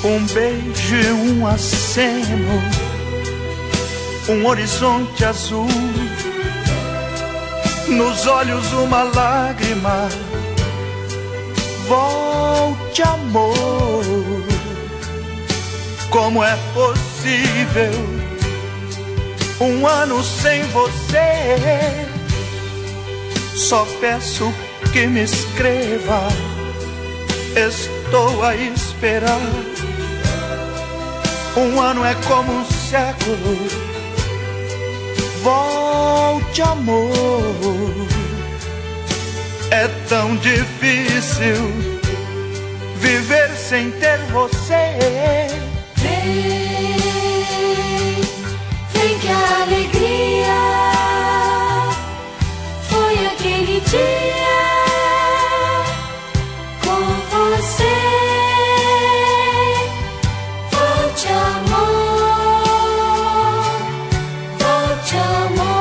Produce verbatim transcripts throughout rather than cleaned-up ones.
Um beijo e um aceno, um horizonte azul, nos olhos uma lágrima. Volte, amor. Como é possível um ano sem você? Só peço que me escreva, estou a esperar. Um ano é como um século. Volte, amor. É tão difícil viver sem ter você. Vem, vem que a alegria foi aquele dia com você. Volte, amor, volte, amor.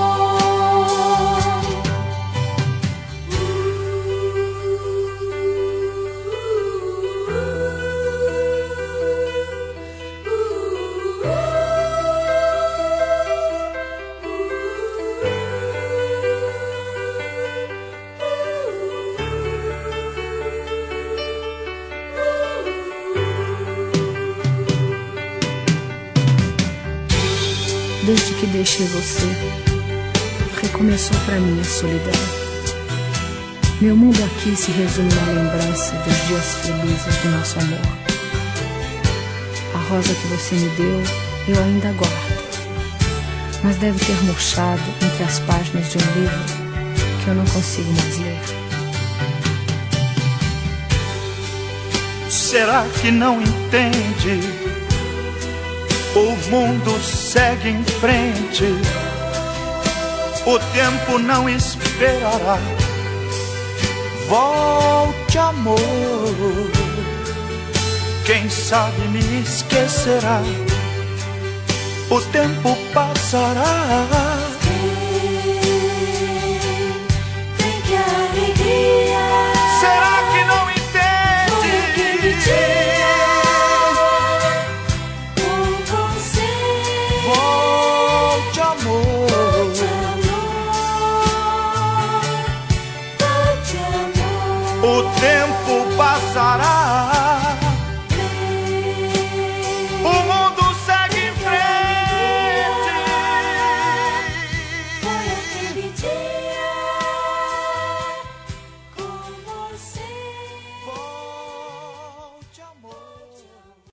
Desde que deixei você, recomeçou pra mim a solidão. Meu mundo aqui se resume na lembrança dos dias felizes do nosso amor. A rosa que você me deu, eu ainda guardo, mas deve ter murchado entre as páginas de um livro que eu não consigo mais ler. Será que não entende? O mundo segue em frente, o tempo não esperará. Volte, amor, quem sabe me esquecerá. O tempo passará.